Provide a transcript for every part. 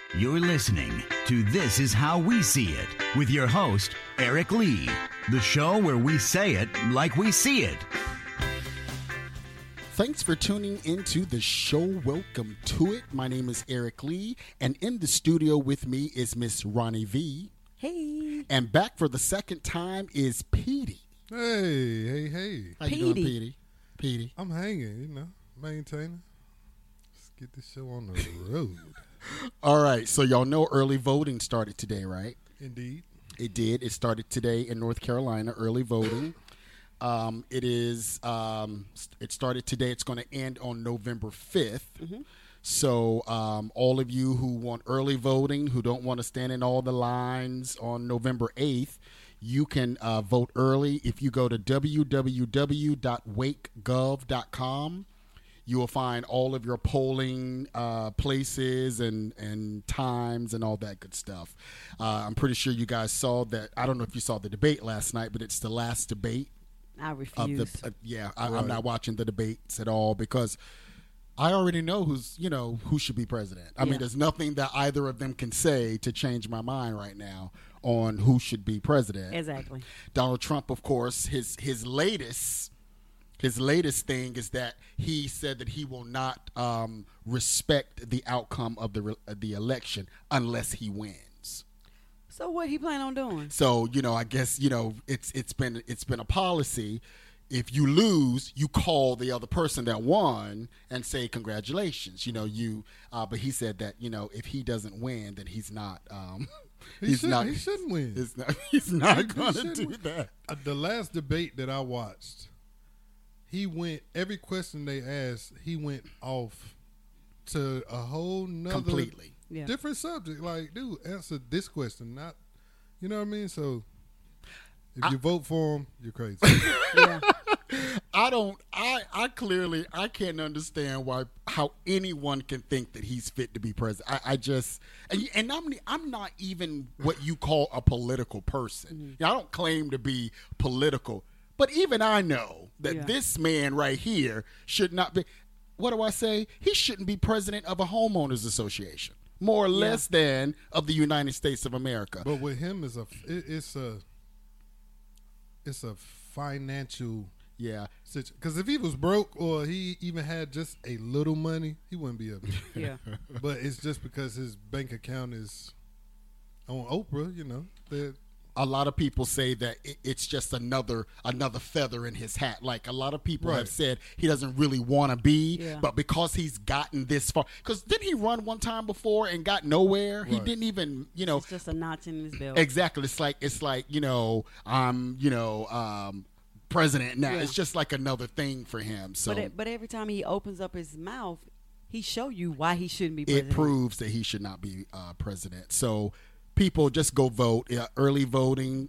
You're listening to This Is How We See It with your host, Eric Lee. The show where we say it like we see it. Thanks for tuning into the show. Welcome to it. My name is Eric Lee, and in the studio with me is Miss Ronnie V. Hey. And back for the second time is Petey. Hey. How you doing, Petey? I'm hanging, maintaining. Let's get this show on the road. All right, so y'all know early voting started today, right? Indeed. It did. It started today in North Carolina, early voting. It started today. It's going to end on November 5th. Mm-hmm. So all of you who want early voting, who don't want to stand in all the lines on November 8th, you can vote early. If you go to www.wakegov.com, you will find all of your polling places and times and all that good stuff. I'm pretty sure you guys saw that. I don't know if you saw the debate last night, but it's the last debate. I refuse. I'm not watching the debates at all because I already know who should be president. I mean, there's nothing that either of them can say to change my mind right now on who should be president. Exactly. Donald Trump, of course, his latest thing is that he said that he will not respect the outcome of the election unless he wins. So what he plan on doing? So I guess it's been a policy. If you lose, you call the other person that won and say congratulations. But he said that if he doesn't win, then he's not. He shouldn't win. He's not going to do that. The last debate that I watched, he went every question they asked. He went off to a whole nother completely different subject. Like, dude, answer this question, not, you know what I mean? So if you vote for him, you're crazy. Yeah. I can't understand how anyone can think that he's fit to be president. I'm not even what you call a political person. Mm-hmm. I don't claim to be political, but even I know that this man right here should not be. What do I say? He shouldn't be president of a homeowners association, more or less than of the United States of America. But with him, it's a financial situation. Because if he was broke or he even had just a little money, he wouldn't be up there. Yeah. But it's just because his bank account is on Oprah, A lot of people say that it's just another feather in his hat. Like a lot of people have said he doesn't really want to be, but because he's gotten this far. Because didn't he run one time before and got nowhere? Right. He didn't even, It's just a notch in his belt. Exactly. It's like I'm president now. Yeah. It's just like another thing for him. So, but every time he opens up his mouth, he show you why he shouldn't be president. It proves that he should not be president. So. People just go vote. Early voting,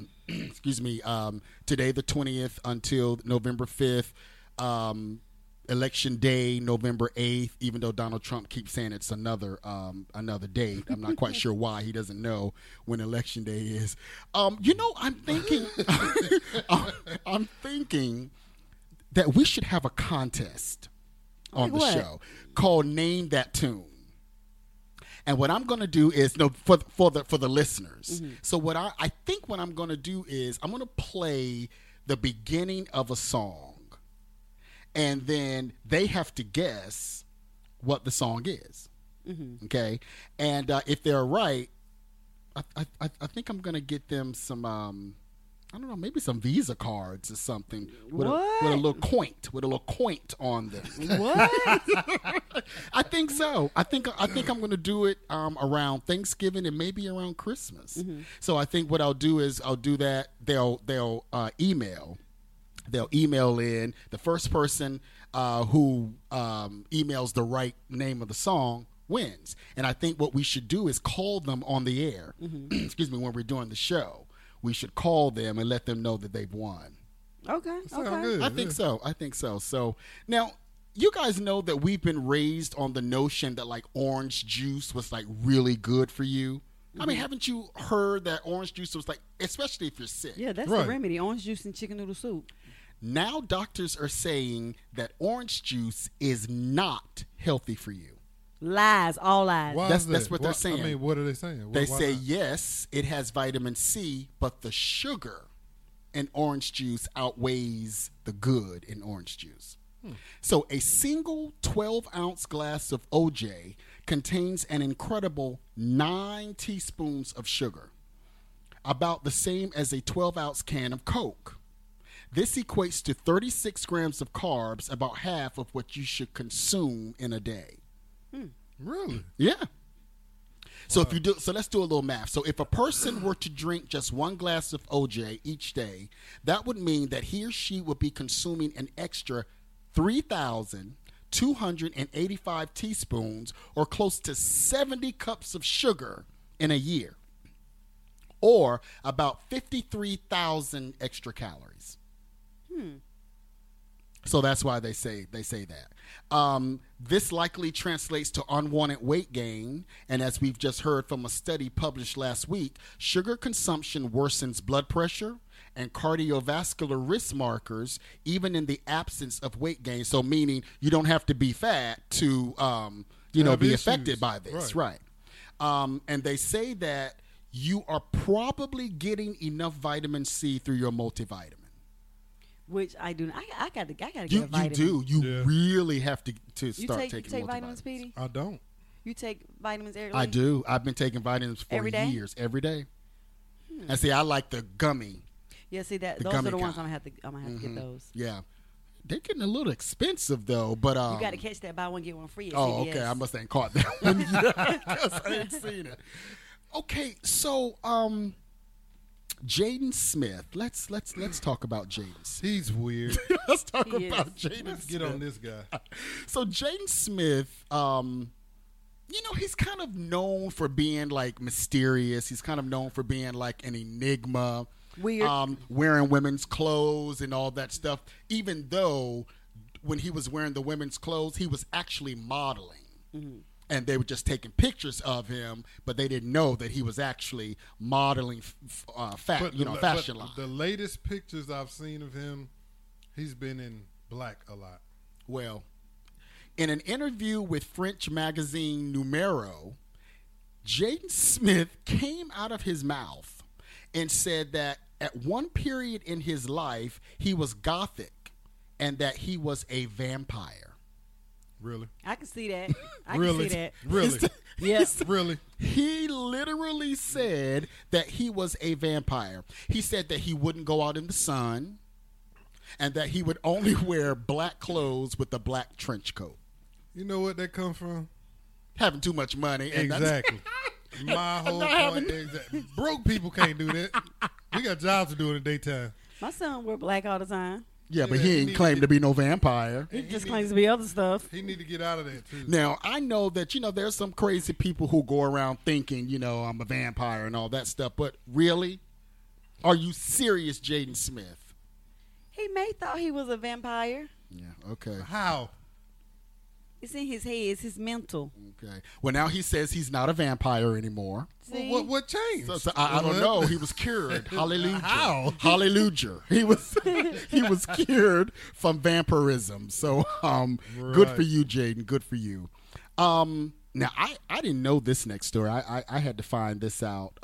today the 20th until November 5th. Election day, November 8th, even though Donald Trump keeps saying it's another date. I'm not quite sure why. He doesn't know when election day is. I'm thinking I'm thinking that we should have a contest on the show called Name That Tune. And what I'm going to do is for the listeners. Mm-hmm. So what I think what I'm going to do is I'm going to play the beginning of a song, and then they have to guess what the song is. Mm-hmm. Okay, and if they're right, I think I'm going to get them some. I don't know, maybe some Visa cards or something with a little quaint on them. What? I think so. I think I'm going to do it around Thanksgiving and maybe around Christmas. Mm-hmm. So I think what I'll do is I'll do that. They'll email in the first person who emails the right name of the song wins. And I think what we should do is call them on the air. Mm-hmm. Excuse me, when we're doing the show. We should call them and let them know that they've won. Okay. Good. I think so. So now you guys know that we've been raised on the notion that like orange juice was like really good for you. Mm-hmm. I mean, haven't you heard that orange juice was like, especially if you're sick? Yeah, that's the remedy. Orange juice and chicken noodle soup. Now doctors are saying that orange juice is not healthy for you. Lies, all lies. Why That's- is that? that's what they're Why- saying. I mean, what are they saying? They Why say not? yes, it has vitamin C, but the sugar in orange juice outweighs the good in orange juice. So a single 12-ounce glass of OJ contains an incredible 9 teaspoons of sugar, about the same as a 12-ounce can of Coke. This equates to 36 grams of carbs, about half of what you should consume in a day. Really? Yeah. So if you do, so let's do a little math. So if a person were to drink just one glass of OJ each day, that would mean that he or she would be consuming an extra 3,285 teaspoons, or close to 70 cups of sugar in a year, or about 53,000 extra calories. So that's why they say that. This likely translates to unwanted weight gain, and as we've just heard from a study published last week, sugar consumption worsens blood pressure and cardiovascular risk markers, even in the absence of weight gain. So meaning you don't have to be fat to, Have be issues. affected by this, right? And they say that you are probably getting enough vitamin C through your multivitamin. Which I do. I got to get a You vitamin. do. You Yeah. really have to You start take taking vitamins, multivitamins. Petey? I don't. You take vitamins every I day? do. I've been taking vitamins for Every day? years, every day. And see, I like the gummy. Yeah, see that The those are gummy the ones kind. I'm gonna have to get those. Yeah, they're getting a little expensive though. But You got to catch that buy one get one free. At oh, CVS. okay. I must ain't caught that one yet 'cause I ain't seen it. Okay, so Jaden Smith. Let's talk about Jaden Smith. He's weird. Let's talk He is. about Jaden Let's Smith. get on this guy. So Jaden Smith, he's kind of known for being like mysterious. He's kind of known for being like an enigma. Weird. Wearing women's clothes and all that stuff. Even though when he was wearing the women's clothes, he was actually modeling. And they were just taking pictures of him, but they didn't know that he was actually modeling fashion line. The latest pictures I've seen of him, he's been in black a lot. Well, in an interview with French magazine Numero, Jaden Smith came out of his mouth and said that at one period in his life, he was gothic and that he was a vampire. Really? I can see that. I Really? can see that. Really? Yeah. Really? He literally said that he was a vampire. He said that he wouldn't go out in the sun and that he would only wear black clothes with a black trench coat. You know what that come from? Having too much money. And that's- Exactly. My whole Not point. having- Exactly. Broke people can't do that. We got jobs to do in the daytime. My son wear black all the time. Yeah, but Yeah, he he ain't need claimed to- to be no vampire. He just claims to be other stuff. He need to get out of that too. Now, I know that, there's some crazy people who go around thinking, I'm a vampire and all that stuff. But really? Are you serious, Jaden Smith? He may thought he was a vampire. Yeah, okay. How? It's in his head. It's his mental. Okay. Well, now he says he's not a vampire anymore. See? What changed? So I don't know. He was cured. Hallelujah. How? Hallelujah. He was cured from vampirism. So good for Right. you, Jaden. Good for you. Now I didn't know this next story. I had to find this out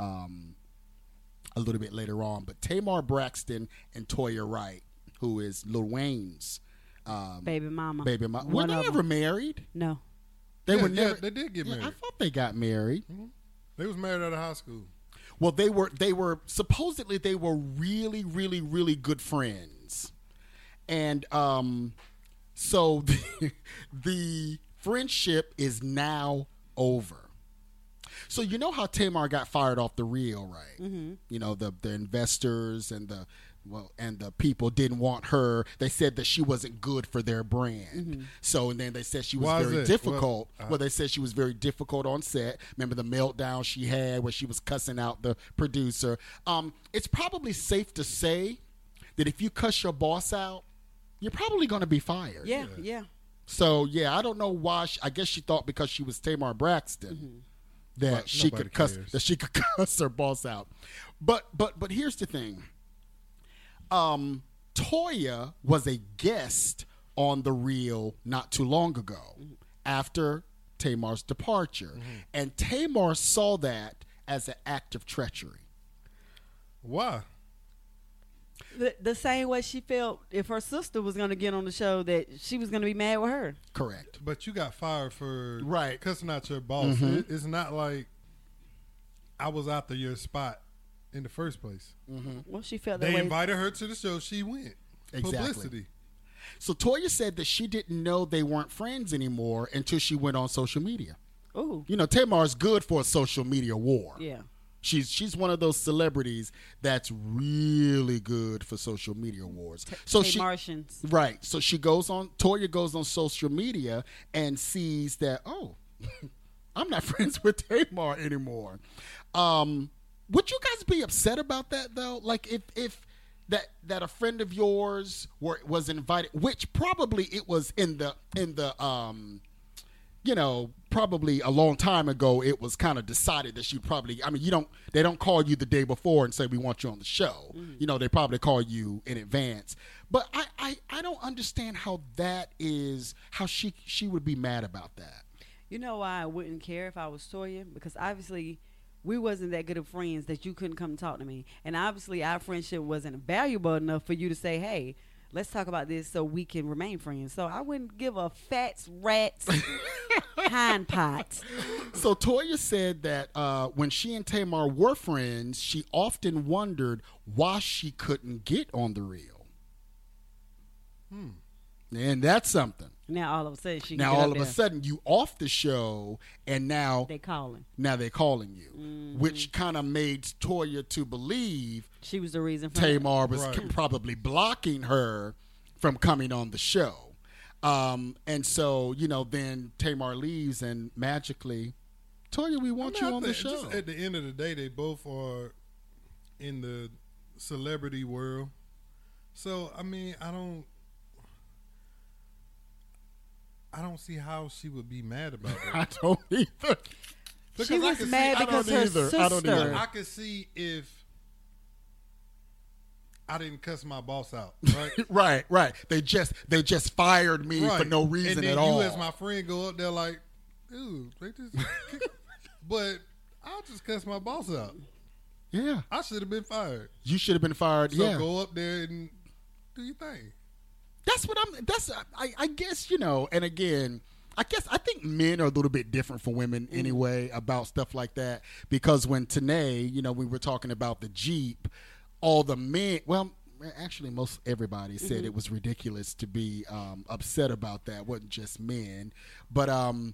a little bit later on. But Tamar Braxton and Toya Wright, who is Lil Wayne's Baby mama. baby mama, were One they of ever them. married? No. They Yeah, were yeah, never. they did get married. I thought they got married. They was married out of high school. Well, they were supposedly they were really, really, really good friends, and so the friendship is now over. So you know how Tamar got fired off the reel, right? Mm-hmm. The investors and the people didn't want her. They said that she wasn't good for their brand. Mm-hmm. So, and then they said she was Why is very that? difficult. Well, They said she was very difficult on set. Remember the meltdown she had where she was cussing out the producer. It's probably safe to say that if you cuss your boss out, you're probably going to be fired. Yeah. So, yeah, I don't know why. I guess she thought because she was Tamar Braxton that But she nobody could cuss cares. that she could cuss her boss out. But here's the thing. Toya was a guest on The Real not too long ago after Tamar's departure. And Tamar saw that as an act of treachery. Why? The same way she felt if her sister was going to get on the show, that she was going to be mad with her. Correct. But you got fired for Right. cussing out your boss. It's not like I was after your spot in the first place. Well, she felt that They way. invited her to the show. She went. Exactly. Publicity. So Toya said that she didn't know they weren't friends anymore until she went on social media. Ooh, You know, Tamar's good for a social media war. yeah. She's one of those celebrities that's really good for social media wars. So she Martians. right. So Toya goes on social media and sees that, oh, I'm not friends with Tamar anymore. Would you guys be upset about that though? Like if that a friend of yours was invited, which probably it was in the probably a long time ago, it was kind of decided that she probably, they don't call you the day before and say, we want you on the show. They probably call you in advance. But I don't understand how that is, how she would be mad about that. You know why I wouldn't care if I was Toya? Because obviously we wasn't that good of friends that you couldn't come talk to me. And obviously our friendship wasn't valuable enough for you to say, hey, let's talk about this so we can remain friends. So I wouldn't give a fat's rat's hind pot. So Toya said that when she and Tamar were friends, she often wondered why she couldn't get on the reel. And that's something. Now all of a sudden she Now can get all up of a there. sudden you off the show, and now They calling. they're calling you, which kind of made Toya to believe She was the reason for Tamar was Right. probably blocking her from coming on the show. And so, then Tamar leaves, and magically, Toya, we want you on the show. Just at the end of the day, they both are in the celebrity world. So I don't see how she would be mad about it. I don't either. She I was can mad see, because don't her either. I don't sister. either. I could see if I didn't cuss my boss out, right? Right. They just fired me for no reason and then at all. you as my friend go up there like, dude, they just but I'll just cuss my boss out. Yeah. I should have been fired. You should have been fired. So yeah. go up there and do your thing. I guess, and again, I think men are a little bit different from women anyway about stuff like that, because when Tanae, we were talking about the Jeep, all the men, well, actually most everybody said it was ridiculous to be upset about that. It wasn't just men, but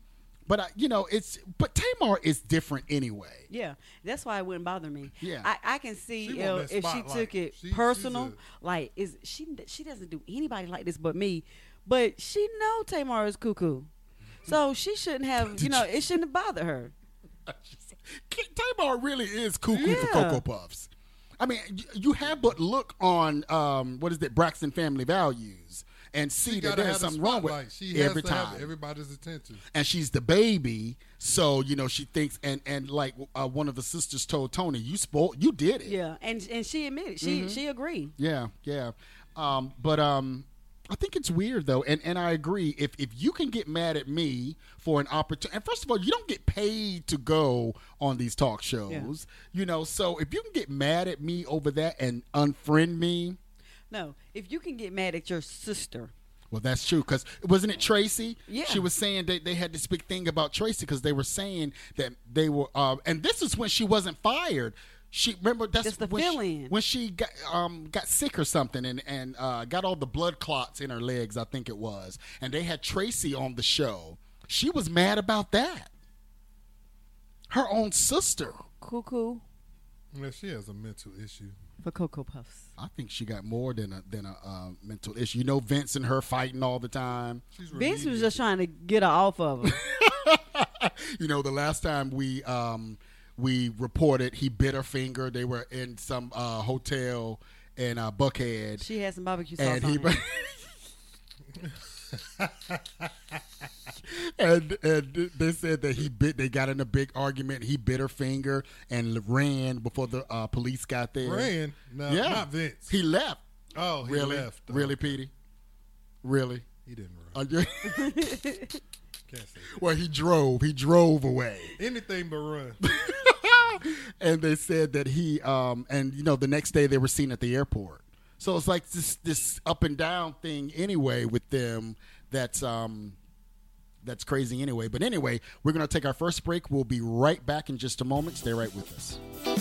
Tamar is different anyway. Yeah, that's why it wouldn't bother me. Yeah. I can see She want that if she spotlight. took it She's personal, a- like she doesn't do anybody like this but me, but she know Tamar is cuckoo, so she shouldn't have. It shouldn't have bothered her. Tamar really is cuckoo for Yeah. Cocoa Puffs. I mean, you have but look on Braxton Family Values and see She that gotta there's have the something wrong with spotlight. She has every to have time. everybody's attention. And she's the baby, so she thinks, and like one of the sisters told Tony, you did it. Yeah, and she admitted she agreed. Yeah. But I think it's weird though, and I agree. If you can get mad at me for an opportunity, and first of all, you don't get paid to go on these talk shows, So if you can get mad at me over that and unfriend me, No, if you can get mad at your sister. well, that's true. Because wasn't it Tracy? Yeah. She was saying that they had this big thing about Tracy because they were saying that they were, and this is when she wasn't fired. She remember that's Just the when fill-in. when she got sick or something and got all the blood clots in her legs, I think it was, and they had Tracy on the show. She was mad about that. Her own sister. Cuckoo Well, she has a mental issue. for Cocoa Puffs. I think she got more than a mental issue. Vince and her fighting all the time. She's Vince was remedial. just trying to get her off of her. The last time we reported he bit her finger. They were in some hotel in Buckhead, She had some barbecue sauce and on he it. and they said that they got in a big argument. He bit her finger and ran before the police got there. Ran? No, Yeah, not Vince. He left. Oh, he Really? left. Really, Petey? Really? He didn't run. Are you- Can't say that. Well, he drove away. Anything but run. And they said that he and the next day they were seen at the airport. So it's like this up and down thing anyway with them. That's crazy anyway. But anyway, we're going to take our first break. We'll be right back in just a moment. Stay right with us.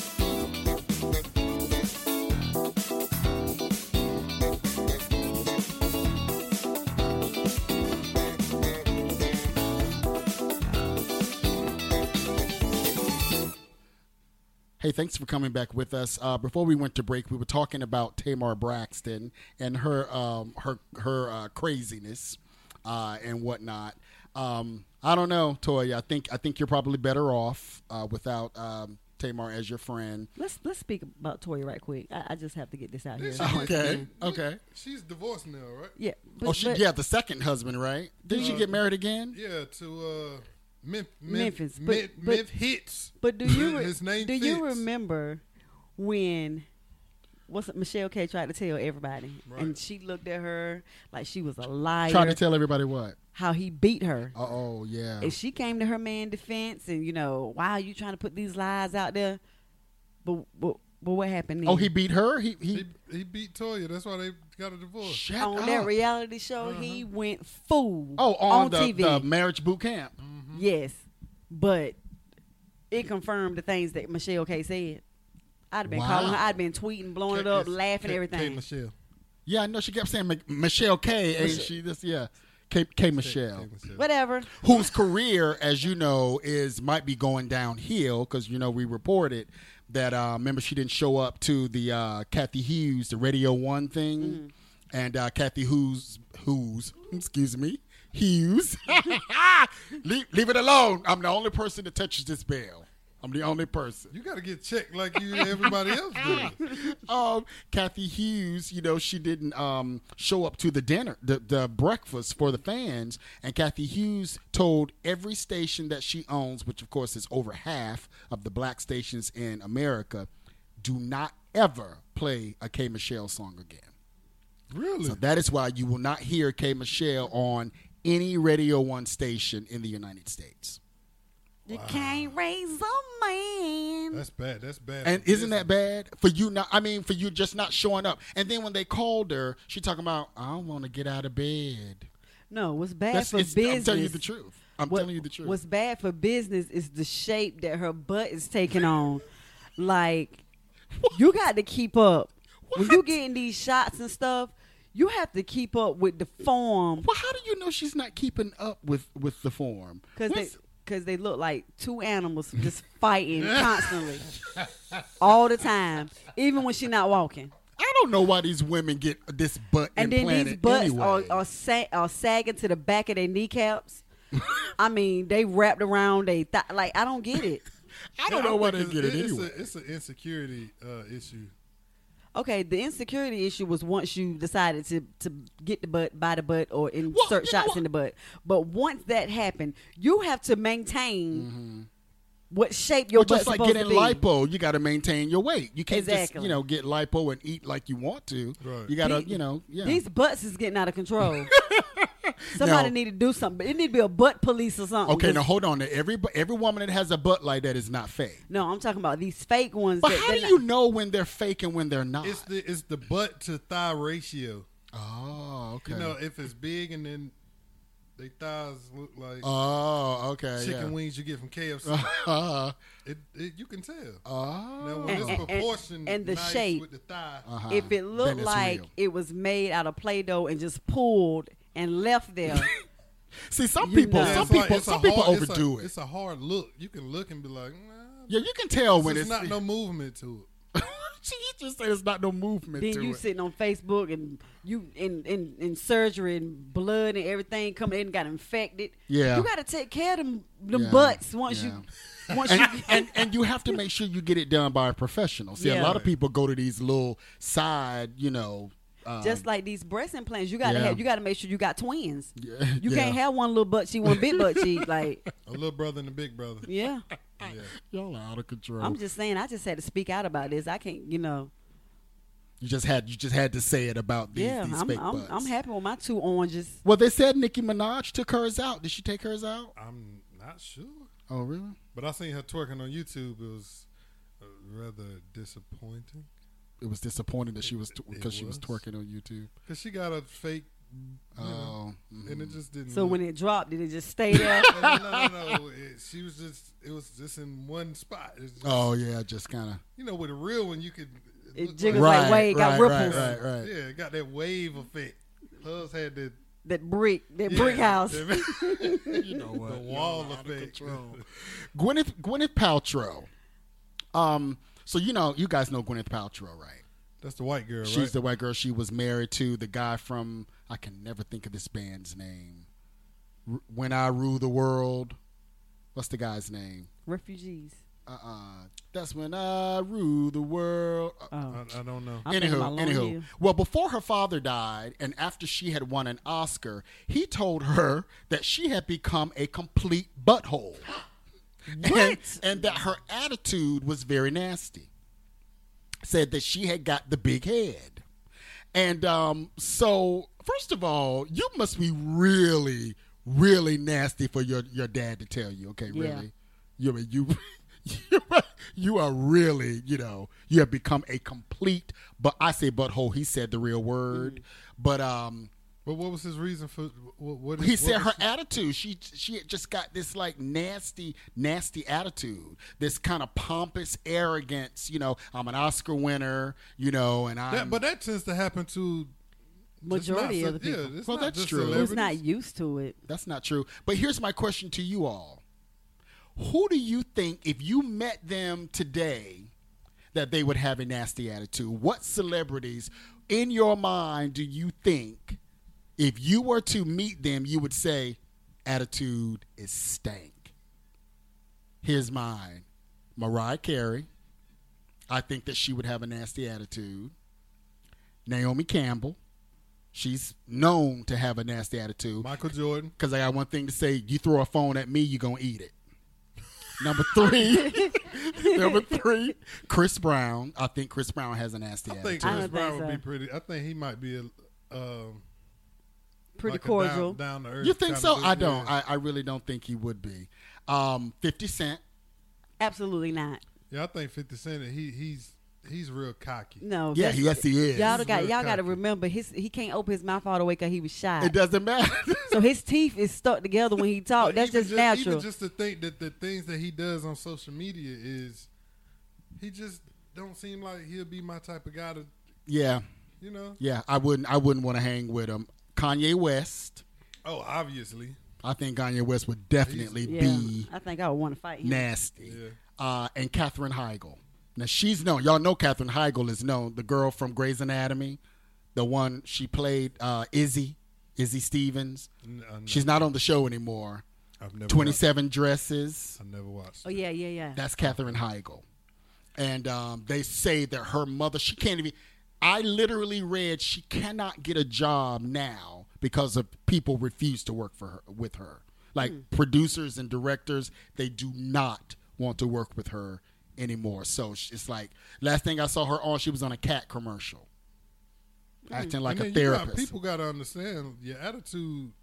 Hey, thanks for coming back with us. Before we went to break, we were talking about Tamar Braxton and her craziness and whatnot. I don't know, Toya. I think you're probably better off without Tamar as your friend. Let's speak about Toya right quick. I just have to get this out here. Okay. She's divorced now, right? Yeah. The second husband, right? Didn't she get married again? Yeah, to Memphis. Memphis Hits. But do you his name do fits. you remember when Michelle K tried to tell everybody, Right. and she looked at her like she was a liar, Trying to tell everybody what? how he beat her. Oh, yeah. And she came to her man defense, and why are you trying to put these lies out there? But what happened then? Oh, he beat her? He He beat Toya. That's why they got a divorce. shut on up. that reality show, he went fool. Oh, on the, TV. the marriage boot camp. Yes, but it confirmed the things that Michelle K said. I'd have been calling her. I'd been tweeting, blowing it up, laughing, everything. K. Michelle. Yeah, I know she kept saying Michelle K. Ain't she? This, yeah. K. Michelle. Whatever. Whose career, as you know, might be going downhill because, we reported that, remember, she didn't show up to the Kathy Hughes, the Radio 1 thing. And Kathy Hughes, leave it alone. I'm the only person that touches this bell. I'm the only person. You got to get checked like everybody else does. Kathy Hughes, she didn't show up to the dinner, the breakfast for the fans. And Kathy Hughes told every station that she owns, which of course is over half of the black stations in America, do not ever play a K. Michelle song again. Really? So that is why you will not hear K. Michelle on any Radio 1 station in the United States. You can't raise a man. That's bad. That's bad. And isn't that bad for you? For you just not showing up. And then when they called her, she talking about, I don't want to get out of bed. No, what's bad for business? I'm telling you the truth. Telling you the truth. What's bad for business is the shape that her butt is taking on. Like, you got to keep up. When you getting these shots and stuff, you have to keep up with the form. Well, how do you know she's not keeping up with the form? Because they look like two animals just fighting constantly, all the time, even when she's not walking. I don't know why these women get this butt and then implanted these butts anyway. are sagging to the back of their kneecaps. They wrapped around they like I don't get it. I don't know why they get it anyway. It's an insecurity issue. Okay, the insecurity issue was once you decided to get the butt, buy the butt, or insert shots in the butt. But once that happened, you have to maintain what shape your butt's just like supposed to getting be. lipo, you got to maintain your weight. You can't Exactly. just get lipo and eat like you want to. Right. You got to, These butts is getting out of control. Somebody need to do something. It need to be a butt police or something. Okay, now hold on. Every woman that has a butt like that is not fake. No, I'm talking about these fake ones. But how do you know when they're fake and when they're not? It's the butt to thigh ratio. Oh, okay. If it's big and then they thighs look like chicken wings you get from KFC. You can tell. Now when it's proportioned and the nice shape with the thigh. If it looked like real. it was made out of Play-Doh and just pulled and left there. See, some people overdo it. It's a hard look. You can look and be like, nah. Yeah, you can tell when it's not no movement to it. She just said there's not no movement then to you it. sitting on Facebook and you in surgery and blood and everything coming in got infected. Yeah. You got to take care of them butts once you and you have to make sure you get it done by a professional. See, a lot of people go to these little side, just like these breast implants, you gotta make sure you got twins. Yeah, you can't have one little butt cheek, one big butt cheek. Like a little brother and a big brother. Yeah. Y'all are out of control. I'm just saying, I just had to speak out about this. I can't, You just had to say it about these fake butts. I'm happy with my 2 oranges. Well, they said Nicki Minaj took hers out. Did she take hers out? I'm not sure. Oh, really? But I seen her twerking on YouTube. It was rather disappointing. It was disappointing that she was twerking on YouTube. Because she got a fake. And it just didn't. So when it dropped, did it just stay there? No. It was just in one spot. Just kind of. You know, with a real one, you could. It jiggles like wave, got ripples. Right. Yeah, it got that wave effect. Hers had that brick house. You know what? The wall effect. Gwyneth Paltrow. So you guys know Gwyneth Paltrow, right? That's the white girl, She's the white girl. She was married to the guy from, I can never think of this band's name. When I Rule the World. What's the guy's name? Refugees. That's When I Rule the World. I don't know. Anywho. Well, before her father died and after she had won an Oscar, he told her that she had become a complete butthole. and that her attitude was very nasty. Said that she had got the big head. And so, first of all, you must be really, really nasty for your dad to tell you, okay, really? You are really, you have become a complete, but I say butthole, he said the real word. But what was his reason for he said her attitude. She had just got this like nasty attitude, this kind of pompous arrogance. I'm an Oscar winner, and but that tends to happen to majority of the people. Yeah, well, that's true. Who's not used to it? That's not true. But here's my question to you all: who do you think, if you met them today, that they would have a nasty attitude? What celebrities, in your mind, do you think? If you were to meet them, you would say, attitude is stank. Here's mine. Mariah Carey. I think that she would have a nasty attitude. Naomi Campbell. She's known to have a nasty attitude. Michael Jordan. Because I got one thing to say. You throw a phone at me, you're going to eat it. Number three, Chris Brown. I think Chris Brown has a nasty attitude. I think Chris Brown would be pretty. I think he might be pretty cordial. Down to earth. You think so? I don't. I really don't think he would be. 50 Cent. Absolutely not. Yeah, I think 50 Cent. He's real cocky. No. Yeah, yes, he is. Y'all got to remember he can't open his mouth all the way because he was shy. It doesn't matter. So his teeth is stuck together when he talks. That's just natural. Even just to think that the things that he does on social media is, he just don't seem like he'll be my type of guy to. Yeah. Yeah, I wouldn't want to hang with him. Kanye West. Oh, obviously. I think Kanye West would definitely be. I think I would want to fight him. Nasty. Yeah. And Katherine Heigl. Now she's known. Y'all know Katherine Heigl is known. The girl from Grey's Anatomy, the one she played Izzy Stevens. She's not on the show anymore. I've never 27 Dresses. I've never watched. Oh yeah. That's Katherine Heigl, and they say that her mother. She can't even. I literally read she cannot get a job now because of people refuse to work with her. Like producers and directors, they do not want to work with her anymore. So it's like last thing I saw her on, she was on a cat commercial, acting like a therapist. People got to understand your attitude.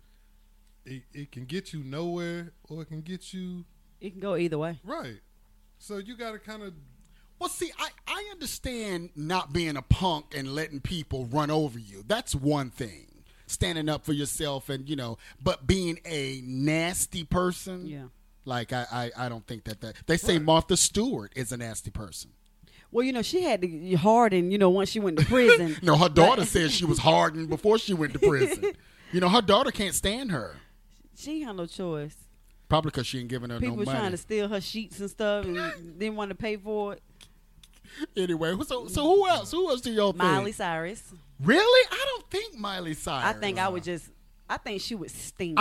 It can get you nowhere, or it can get you. It can go either way. Right. So you got to kind of. Well, see, I understand not being a punk and letting people run over you. That's one thing. Standing up for yourself and, but being a nasty person. Yeah. Like, I don't think that. They say Martha Stewart is a nasty person. Well, she had to harden, once she went to prison. No, her daughter said she was hardened before she went to prison. Her daughter can't stand her. She ain't had no choice. Probably because she ain't giving her People no money. People trying to steal her sheets and stuff and didn't want to pay for it. Anyway, so who else? Who else do y'all think? Miley Cyrus. Really? I don't think Miley Cyrus. I think I think she would stink.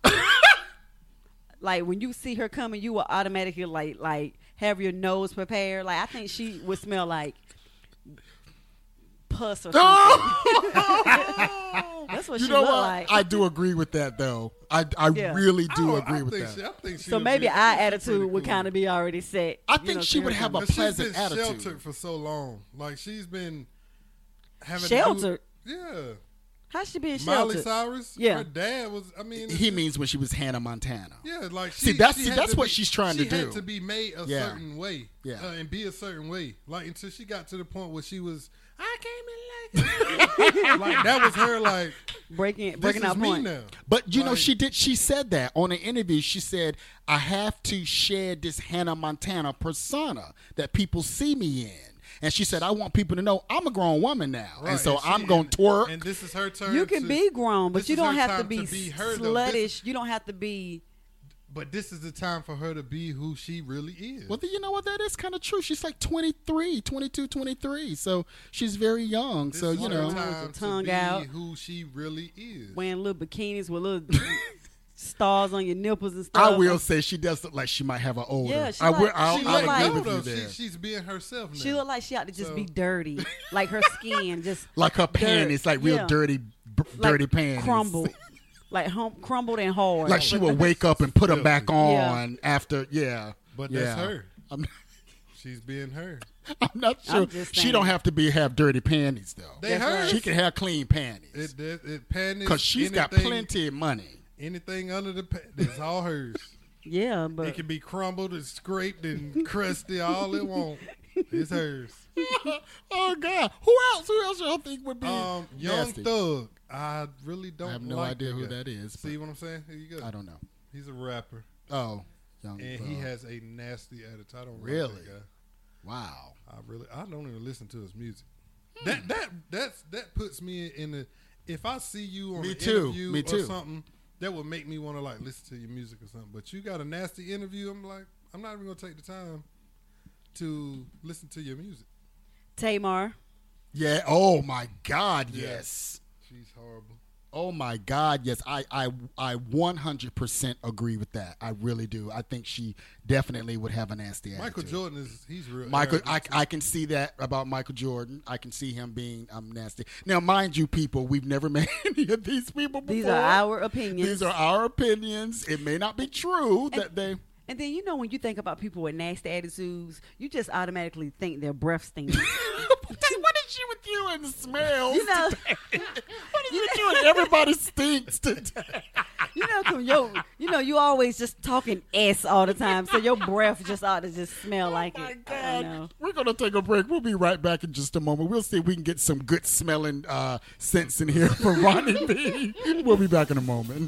Like when you see her coming, you will automatically like have your nose prepared. Like I think she would smell like pus or something. That's what she look like. I do agree with that though. I really do agree with that. I think so maybe our attitude would kind of be already set. I think she would have a pleasant attitude. She's been sheltered for so long. Like she's been sheltered. Yeah. How's she being sheltered? Miley Cyrus. Yeah. Her dad was. I mean, he means when she was Hannah Montana. Yeah, like that's what she's trying to do. She had to be made a certain way. Yeah. And be a certain way. Like until she got to the point where she was. I came in like like that was her like breaking out me point. Now. But you know she said that on an interview. She said, I have to shed this Hannah Montana persona that people see me in. And she said, I want people to know I'm a grown woman now. Right. And so I'm going to twerk. And this is her turn. You can be grown, but you don't have to be sluttish. You don't have to be. But this is the time for her to be who she really is. Well, you know what? That is kind of true. She's like 22, 23. So she's very young. This so, is you know. Time tongue to be out. who she really is. Wearing little bikinis with little stars on your nipples and stuff. I will say she does look like she might have an older. Yeah, I'll agree with you there. She's being herself now. She look like she ought to just be dirty. Like her skin just. Like her panties, like real dirty panties. Crumbled. Like crumbled and hard. Like she would wake up and put them back on after, But that's her. She's being her. I'm not sure. She don't have to have dirty panties, though. They hers. She can have clean panties. Panties. Because she's got plenty of money. Anything under the panties, it's all hers. Yeah, but. It can be crumbled and scraped and crusty, all it wants. It's hers. Oh, God. Who else y'all think would be Young nasty? Thug. I really don't. I have no idea who that is. See what I'm saying? Here you go. I don't know. He's a rapper. Oh, Young and Thug. He has a nasty attitude. I don't really. Like that guy. Wow. I don't even listen to his music. That puts me in the. If I see you on an interview or something, that would make me want to like listen to your music or something. But you got a nasty interview. I'm like, I'm not even gonna take the time to listen to your music. Tamar. Yeah. Oh my God. Yes. She's horrible. Oh my God. Yes. I 100% agree with that. I really do. I think she definitely would have a nasty attitude. Michael Jordan he's real. I can see that about Michael Jordan. I can see him being nasty. Now, mind you, people, we've never met any of these people before. These are our opinions. These are our opinions. It may not be true that they. And then, when you think about people with nasty attitudes, you just automatically think their breath stinks. What is you with you and the smells today? What is you with you and everybody stinks today? You always just talking S all the time, so your breath just ought to just smell like my it. God. We're going to take a break. We'll be right back in just a moment. We'll see if we can get some good smelling scents in here for Ronnie B. We'll be back in a moment.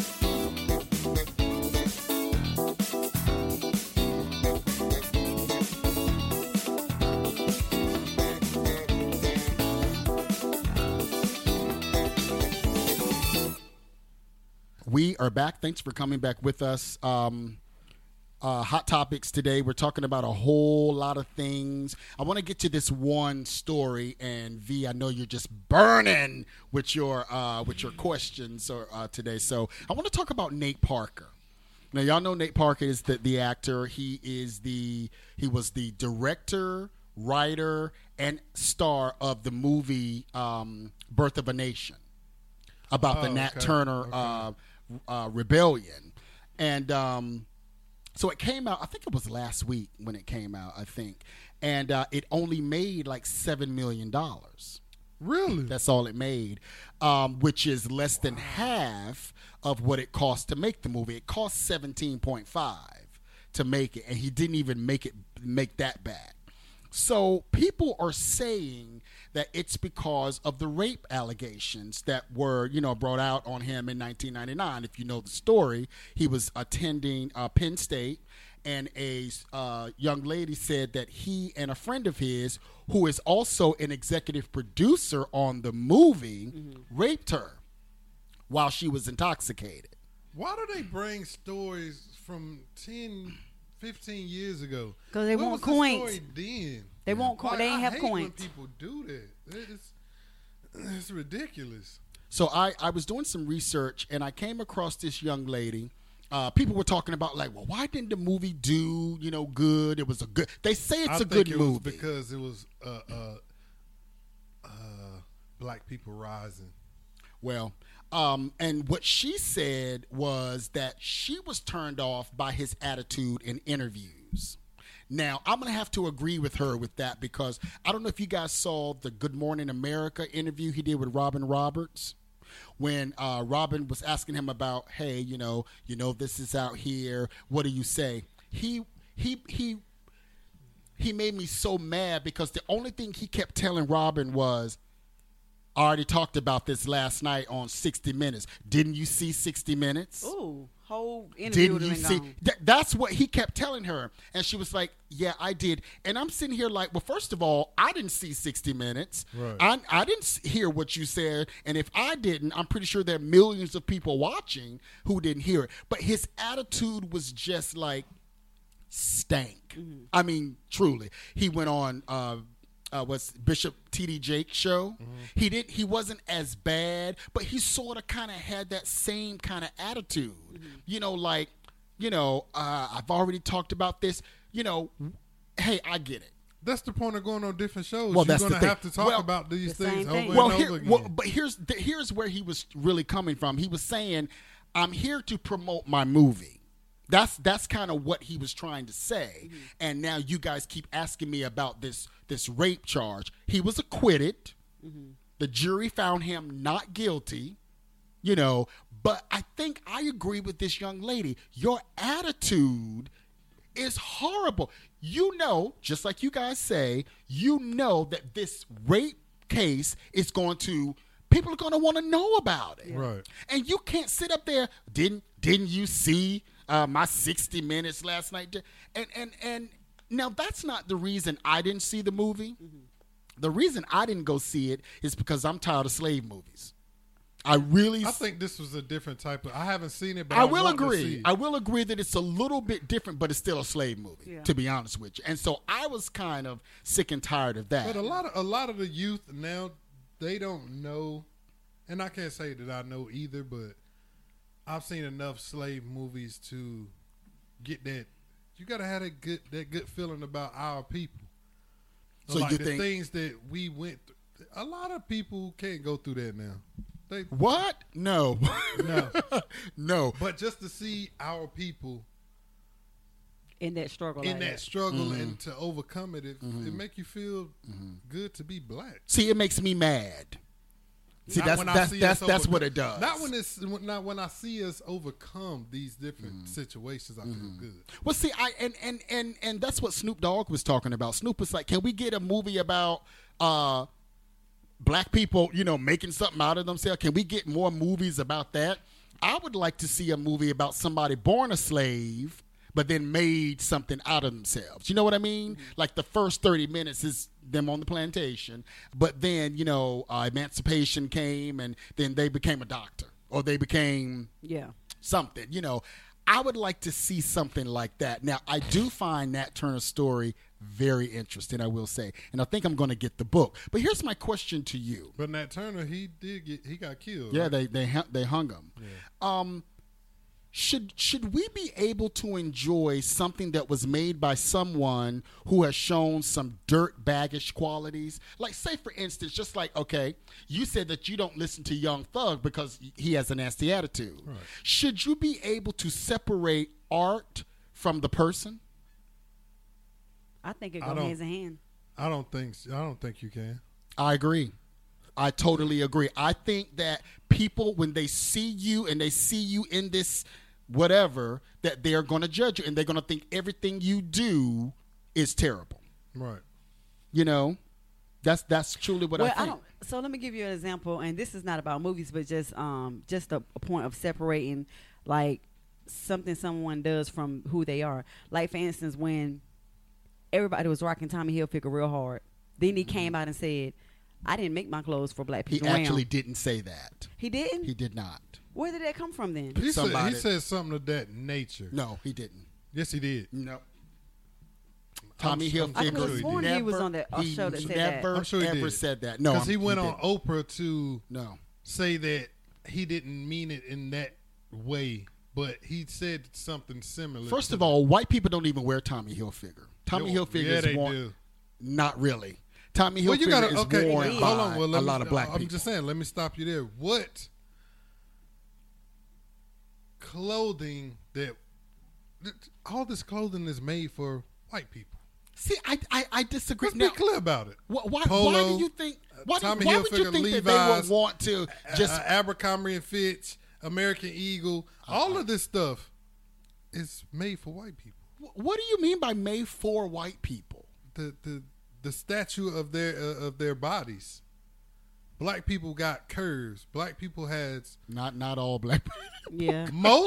We are back. Thanks for coming back with us. Hot topics today. We're talking about a whole lot of things. I want to get to this one story, and V, I know you're just burning with your questions today. So I want to talk about Nate Parker. Now, y'all know Nate Parker is the actor. He was the director, writer, and star of the movie Birth of a Nation about the Nat Turner rebellion. And so it came out, I think it was last week when it came out, I think. And it only made like $7 million. Really? That's all it made, which is less than half of what it cost to make the movie. It cost 17.5 to make it, and he didn't even make that back. So people are saying that it's because of the rape allegations that were, brought out on him in 1999. If you know the story, he was attending Penn State, and a young lady said that he and a friend of his, who is also an executive producer on the movie, raped her while she was intoxicated. Why do they bring stories from 10, 15 years ago? Because they want coins. Then? They won't. They ain't have coins. When people do that, it's ridiculous. So I was doing some research, and I came across this young lady. People were talking about like, well, why didn't the movie do good? It was a good. They say it's a good movie because it was black people rising. Well, and what she said was that she was turned off by his attitude in interviews. Now, I'm going to have to agree with her with that because I don't know if you guys saw the Good Morning America interview he did with Robin Roberts when Robin was asking him about, hey, this is out here. What do you say? He made me so mad because the only thing he kept telling Robin was, I already talked about this last night on 60 Minutes. Didn't you see 60 Minutes? Ooh, whole interview. Didn't you see? That's what he kept telling her. And she was like, yeah, I did. And I'm sitting here like, well, first of all, I didn't see 60 Minutes. Right. I didn't hear what you said. And if I didn't, I'm pretty sure there are millions of people watching who didn't hear it. But his attitude was just like stank. Mm-hmm. I mean, truly. He went on was Bishop T.D. Jakes' show. Mm-hmm. He wasn't as bad, but he sort of kind of had that same kind of attitude. Mm-hmm. I've already talked about this. Hey, I get it. That's the point of going on different shows. Well, you're going to have to talk about these things over and over again. Well, but here's where he was really coming from. He was saying, I'm here to promote my movie. That's kind of what he was trying to say. Mm-hmm. And now you guys keep asking me about this rape charge. He was acquitted. Mm-hmm. The jury found him not guilty, but I think I agree with this young lady. Your attitude is horrible. Just like you guys say, that this rape case is people are going to want to know about it. Right. And you can't sit up there, didn't you see my 60 Minutes last night? And now that's not the reason I didn't see the movie. Mm-hmm. The reason I didn't go see it is because I'm tired of slave movies. I think this was a different type of. I haven't seen it, but I will agree. I will agree that it's a little bit different, but it's still a slave movie. To be honest with you, and so I was kind of sick and tired of that. But a lot of the youth now, they don't know, and I can't say that I know either, but I've seen enough slave movies to get that. You got to have that good feeling about our people. So like the things that we went through, a lot of people can't go through that now. What? No. No. But just to see our people in that struggle, mm-hmm. and to overcome it, it make you feel good to be black. See, it makes me mad. See, that's what it does. Not when I see us overcome these different situations, I feel good. Well, see, and that's what Snoop Dogg was talking about. Snoop was like, can we get a movie about black people, making something out of themselves? Can we get more movies about that? I would like to see a movie about somebody born a slave but then made something out of themselves. You know what I mean? Mm-hmm. Like the first 30 minutes is them on the plantation, but then, emancipation came and then they became a doctor or they became something, I would like to see something like that. Now, I do find Nat Turner's story very interesting, I will say, and I think I'm going to get the book. But here's my question to you. But Nat Turner, he got killed. Yeah, right? they hung him. Yeah. Should we be able to enjoy something that was made by someone who has shown some dirt baggish qualities? Like, say, for instance, just like, okay, you said that you don't listen to Young Thug because he has a nasty attitude. Right. Should you be able to separate art from the person? I think it goes hand in hand. I don't think you can. I agree. I totally agree. I think that people, when they see you and they see you in this whatever, that they're going to judge you and they're going to think everything you do is terrible. Right. That's truly what I think. So let me give you an example, and this is not about movies, but just a point of separating like something someone does from who they are. Like, for instance, when everybody was rocking Tommy Hilfiger real hard, then he came out and said, I didn't make my clothes for black people. He actually didn't say that. He didn't? He did not. Where did that come from then? He said something of that nature. No, he didn't. Yes, he did. No. Tommy Hilfiger he was on that show that said that. I'm sure he ever said that. No, because he went on Oprah to say that he didn't mean it in that way, but he said something similar. First of all, white people don't even wear Tommy Hilfiger. Tommy Hilfiger is worn. Not really. Tommy Hilfiger is worn by a lot of black people. I'm just saying, let me stop you there. What clothing all this clothing is made for white people? See, I disagree. Let's be clear about it. Why Polo, do you think? Why would Hilfiger, you think Levi's, that they would want to just Abercrombie and Fitch, American Eagle, all of this stuff is made for white people. What do you mean by made for white people? The statue of their bodies. Black people got curves. Black people has not all black people. Yeah.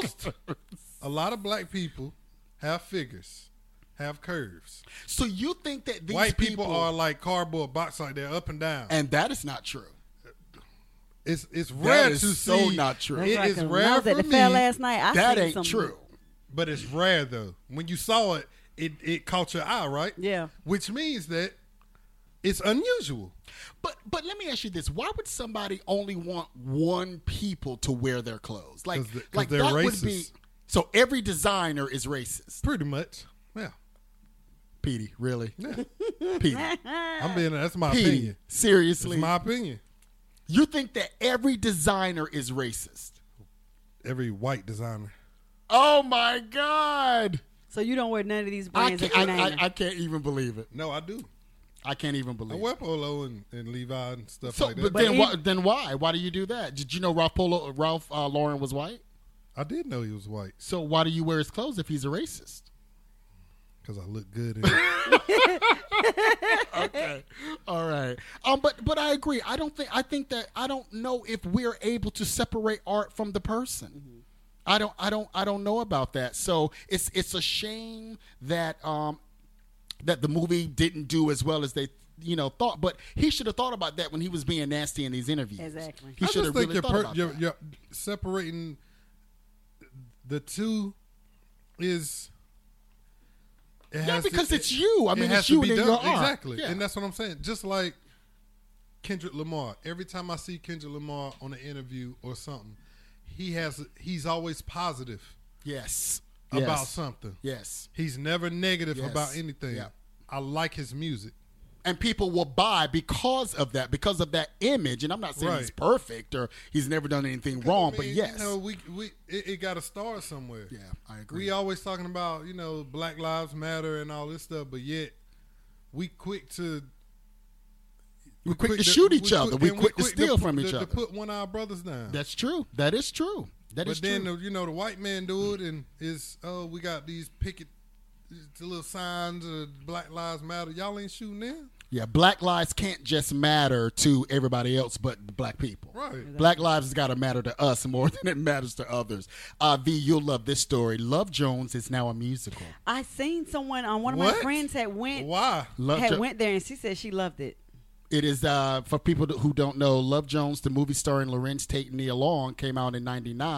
A lot of black people have figures, have curves. So you think that these white people are like cardboard box, like they're up and down, and that is not true. It's rare to see. So not true. That's It right, is 'cause rare when I was at for the fair me. last night. That seen ain't some, true. But it's rare though. When you saw it, it caught your eye, right? Yeah. Which means that it's unusual. But let me ask you this: why would somebody only want one people to wear their clothes? Like 'Cause they're that racist. would be. So every designer is racist. Pretty much. Yeah. Petey, really? Yeah. Petey, That's my Petey, opinion. seriously? It's my opinion. You think that every designer is racist? Every white designer. Oh my God! So you don't wear none of these I brands that can't, you're naming. I can't even believe it. No, I do. I can't even I believe wear it. Polo and Levi and stuff So, like that. but then why? Why do you do that? Did you know Ralph Lauren was white? I did know he was white So why do you wear his clothes if he's a racist? because I look good in it. Okay, all right. But I agree. I don't know if we're able to separate art from the person. Mm-hmm. I don't know about that. So it's a shame that that the movie didn't do as well as they thought. But he should have thought about that when he was being nasty in these interviews. Exactly. He I should just have think really thought about that. you're separating the two is. Yeah, because it's you. I mean, it's you and your art. Exactly. Yeah. And that's what I'm saying. Just like Kendrick Lamar. Every time I see Kendrick Lamar on an interview or something, he's always positive Yes. about something. Yes. He's never negative Yes. about anything. Yeah. I like his music. And people will buy because of that image. And I'm not saying he's Right. perfect or he's never done anything wrong, but yes. It got to start somewhere. Yeah, I agree. We always talking about, Black Lives Matter and all this stuff, but yet we quick to shoot each other. We quick to steal from each other. To put one of our brothers down. That's true. That is true. That is But then, true. the white man do it and we got these the little signs of Black Lives Matter. Y'all ain't shooting them. Yeah, black lives can't just matter to everybody else but the black people. Right. Black lives has got to matter to us more than it matters to others. V, you'll love this story. Love Jones is now a musical. I seen someone on one of What? my friends went Why? went there and she said she loved it. It is, for people who don't know, Love Jones, the movie starring Lorenz Tate and Nia Long, came out in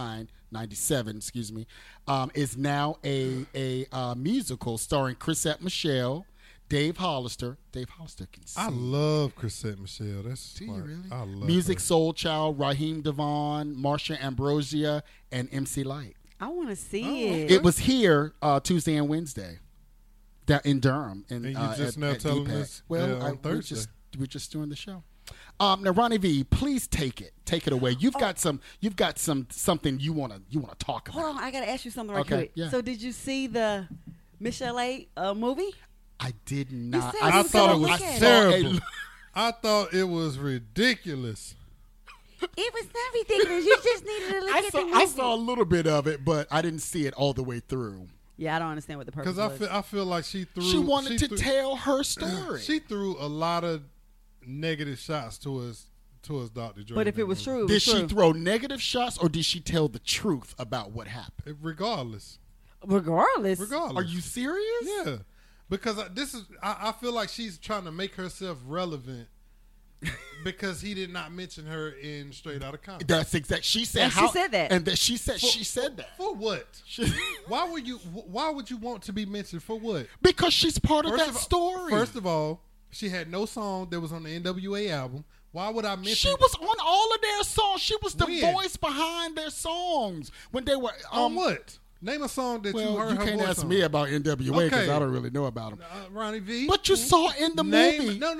97, is now a musical starring Chrisette Michele, Dave Hollister. Dave Hollister can sing. I love Chrisette Michele. Do you really? I love Music her. Soul Child, Raheem Devon, Marsha Ambrosia, and MC Light. I want to see Oh, it. It was here Tuesday and Wednesday down in Durham. And you just now telling DPAC. us Well, on Thursday. we're just doing the show. Now, Ronnie V, please take it away. You've got something you want to talk about. Hold on, I got to ask you something right Okay, quick. yeah. So did you see the Michelle A movie? I did not. said I you thought it gonna was look at it. terrible. I thought it was ridiculous. It was not ridiculous. You just needed to look at the movie. I saw a little bit of it, but I didn't see it all the way through. Yeah, I don't understand what the purpose Because was. I feel like she She wanted to threw- tell her story. She threw a lot of negative shots towards Dr. Dre. But if it was true, it Did was she true. throw negative shots or did she tell the truth about what happened? Regardless. Regardless. Are you serious? Yeah. Because I feel like she's trying to make herself relevant because he did not mention her in Straight Outta Compton. That's exact. She said And she said that. and that she said that For what? Why would you want to be mentioned for what? because she's part of First that of all- story. First of all, she had no song that was on the NWA album. Why would I mention? She was on all of their songs. She was the When? voice behind their songs when they were on what? Name a song that you Well, heard you her can't voice ask on. me about NWA because Okay. I don't really know about them. Ronnie V. But you saw in the movie. No.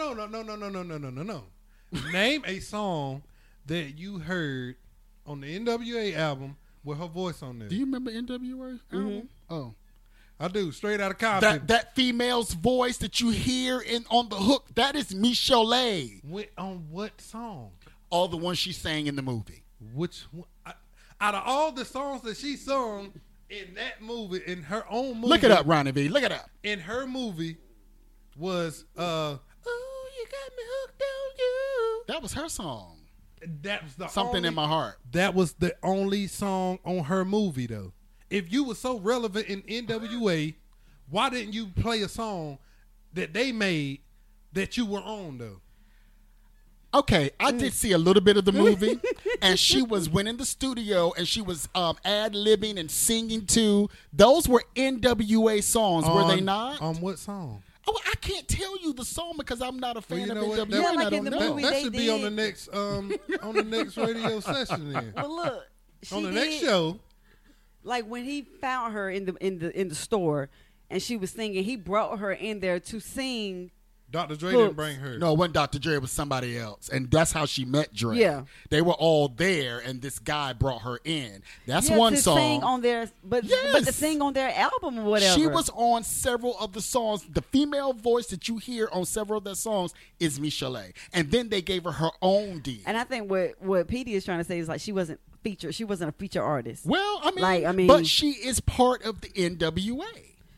Name a song that you heard on the NWA album with her voice on there. Do you remember NWA album? Oh, I do. Straight out of Compton. That female's voice that you hear on the hook, that is Michel'le. On what song? All the ones she sang in the movie. Which one? Out of all the songs that she sung in that movie, in her own movie. Look it up, Ronnie V. Look it up. In her movie was "Oh, You Got Me Hooked on You." That was her song. That was the Something in My Heart. That was the only song on her movie, though. If you were so relevant in NWA, why didn't you play a song that they made that you were on, though? Okay, I did see a little bit of the movie, and she was in the studio, and she was ad-libbing and singing too. Those were NWA songs, were they not? On what song? Oh, I can't tell you the song because I'm not a fan of NWA. Yeah, like in the movie that they should be on the next on the next radio session. Then Well, look, on the next show. Like when he found her in the store, and she was singing, he brought her in there to sing. Dr. Dre didn't bring her. No, it wasn't Dr. Dre. It was somebody else. And that's how she met Dre. Yeah. They were all there, and this guy brought her in. That's one to song. Sing on their, but to sing on their album or whatever. She was on several of the songs. The female voice that you hear on several of their songs is Michel'le. And then they gave her own deal. And I think what Petey is trying to say is like she wasn't featured. She wasn't a feature artist. Well, I mean, but she is part of the NWA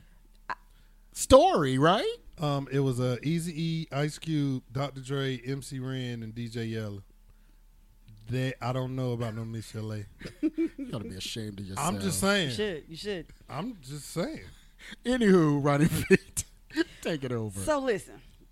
story, right? It was Eazy-E, Ice Cube, Dr. Dre, MC Ren, and DJ Yella. I don't know about no Michel'le. You ought to be ashamed of yourself. I'm just saying. You should. I'm just saying. Anywho, Ronnie Feet, take it over. So listen.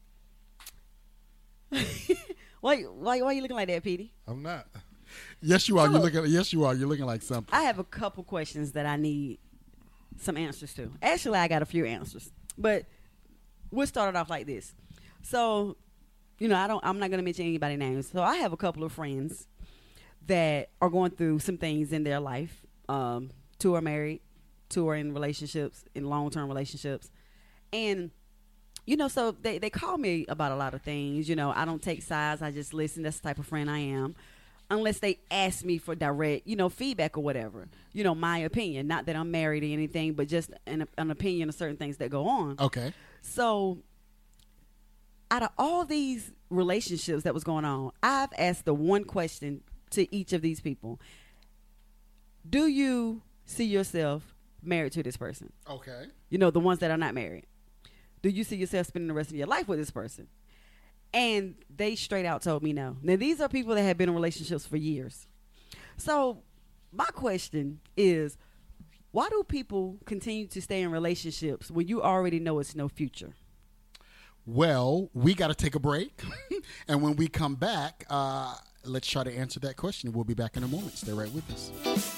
why are you looking like that, Petey? I'm not. Yes, you are. Yes, you are. You're looking like something. I have a couple questions that I need some answers to. Actually, I got a few answers, but we'll start it off like this. So, I'm not going to mention anybody's names. So I have a couple of friends that are going through some things in their life. 2 are married, 2 are in relationships, in long-term relationships. And, so they call me about a lot of things. I don't take sides. I just listen. That's the type of friend I am. Unless they ask me for direct, feedback or whatever. My opinion. Not that I'm married or anything, but just an opinion of certain things that go on. Okay. So, out of all these relationships that was going on, I've asked the one question to each of these people. Do you see yourself married to this person? Okay. The ones that are not married. Do you see yourself spending the rest of your life with this person? And they straight out told me no. Now, these are people that have been in relationships for years. So, my question is, why do people continue to stay in relationships when you already know it's no future? Well, we got to take a break. And when we come back, let's try to answer that question. We'll be back in a moment. Stay right with us.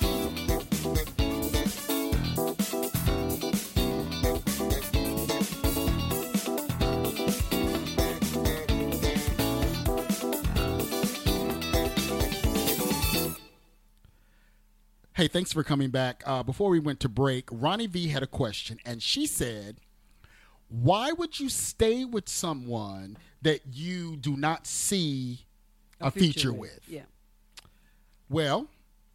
Hey, thanks for coming back. Before we went to break, Ronnie V had a question, and she said, why would you stay with someone that you do not see a future with? Yeah. Well,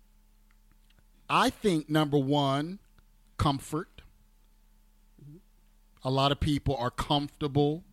I think, number one, comfort. Mm-hmm. A lot of people are comfortable,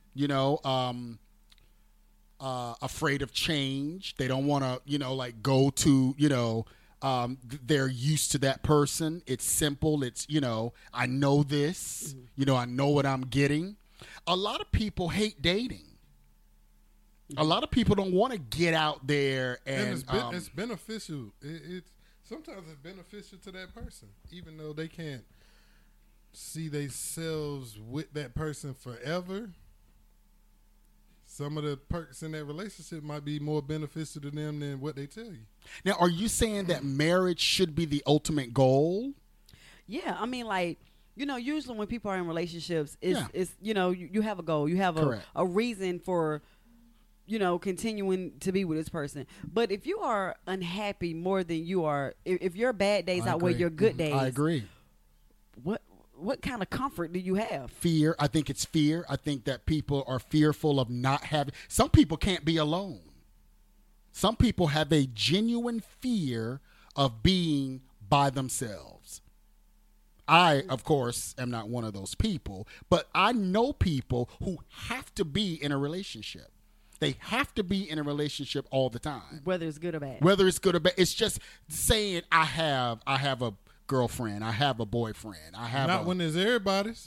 afraid of change. They don't want to, go to, they're used to that person. It's simple. It's, I know this, I know what I'm getting. A lot of people hate dating. A lot of people don't want to get out there and it's beneficial. Sometimes it's beneficial to that person, even though they can't see themselves with that person forever. Some of the perks in that relationship might be more beneficial to them than what they tell you. Now, are you saying that marriage should be the ultimate goal? Yeah, I mean, usually when people are in relationships, it's you have a goal, you have a reason for, continuing to be with this person. But if you are unhappy more than you are, if your bad days outweigh your good days, I agree. What kind of comfort do you have? Fear. I think it's fear. I think that people are fearful of not having. Some people can't be alone. Some people have a genuine fear of being by themselves. I, of course, am not one of those people, but I know people who have to be in a relationship. They have to be in a relationship all the time. Whether it's good or bad. Whether it's good or bad. It's just saying I have a girlfriend, I have a boyfriend, I have not when there's everybody's.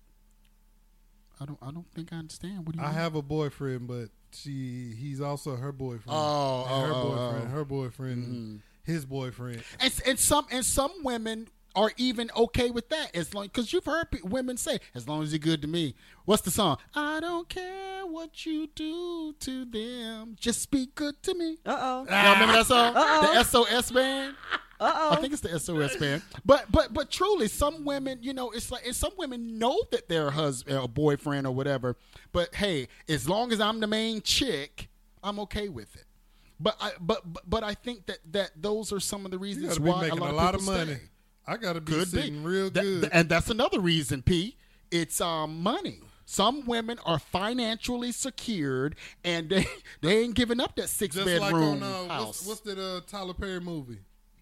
I don't think I understand. What do you mean? I have a boyfriend, but he's also her boyfriend. Her boyfriend, his boyfriend. And some women are even okay with that, as long, because you've heard women say, as long as you're good to me. What's the song? I don't care what you do to them, just be good to me. Uh-oh. Y'all remember that song? Uh-oh. The SOS band. Uh-oh. I think it's the SOS band. But truly, some women, it's like, and some women know that they're a husband or boyfriend or whatever. But hey, as long as I'm the main chick, I'm okay with it. But I think that those are some of the reasons why making a lot of people money. stay. I gotta be sitting real good. And that's another reason, P. It's money. Some women are financially secured, and they ain't giving up that 6-bedroom like on, house. What's that Tyler Perry movie?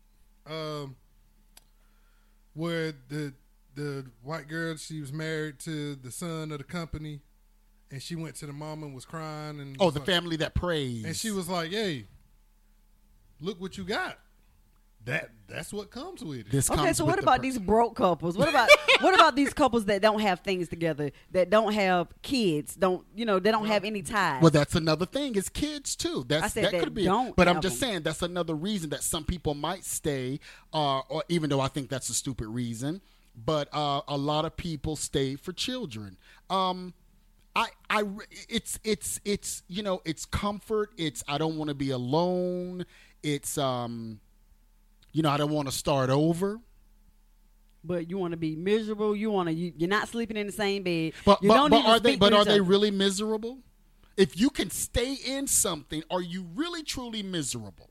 Where the white girl, she was married to the son of the company, and she went to the mom and was crying. And the family that prays. And she was like, "Hey, look what you got." That's what comes with it. Okay, so what about these broke couples? What about these couples that don't have things together, that don't have kids, they don't have any ties? Well, that's another thing. Is kids too. That could be. But I'm just saying that's another reason that some people might stay, or even though I think that's a stupid reason, but a lot of people stay for children. It's comfort. It's I don't want to be alone. It's I don't want to start over. But you want to be miserable. You're not sleeping in the same bed. But are they really miserable? If you can stay in something, are you really truly miserable?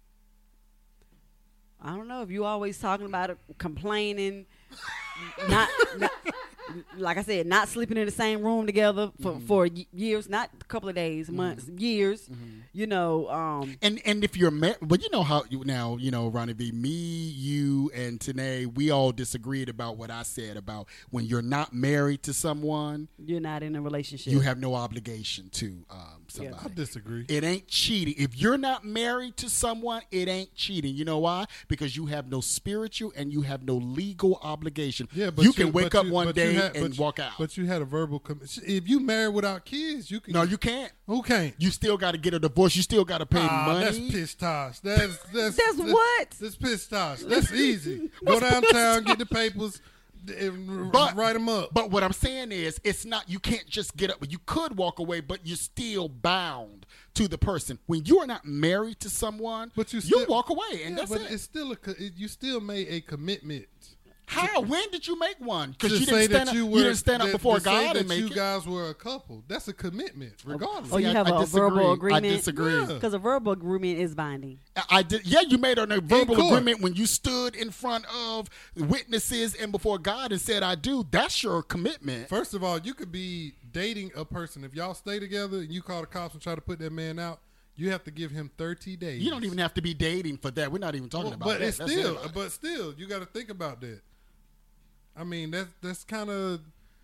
I don't know. If you always talking about it, complaining, not like I said, not sleeping in the same room together for years, not a couple of days, months, years. And if you're married, but you know how Ronnie V, me, you, and Tanae, we all disagreed about what I said about when you're not married to someone, you're not in a relationship. You have no obligation to somebody. I disagree. It ain't cheating. If you're not married to someone, it ain't cheating. You know why? Because you have no spiritual and you have no legal obligation. Yeah, but you can wake up one day and walk out. But you had a verbal commitment. If you married without kids, you can. No, you can't. Who can't? You still got to get a divorce. You still got to pay money. That's piss tosh. That's what? That's piss tosh. That's easy. Go downtown, get the papers, and write them up. But what I'm saying is, it's not. You can't just get up. You could walk away, but you're still bound to the person. When you are not married to someone, but you walk away, and that's it. It's still you still made a commitment. How? When did you make one? Because you didn't stand up before God and make it. You guys were a couple. That's a commitment, regardless. Oh, you have a verbal agreement? I disagree. Because a verbal agreement is binding. I did. Yeah, you made a verbal agreement when you stood in front of witnesses and before God and said, "I do." That's your commitment. First of all, you could be dating a person. If y'all stay together and you call the cops and try to put that man out, you have to give him 30 days. You don't even have to be dating for that. We're not even talking about that. But still, you got to think about that. I mean, that's kind of.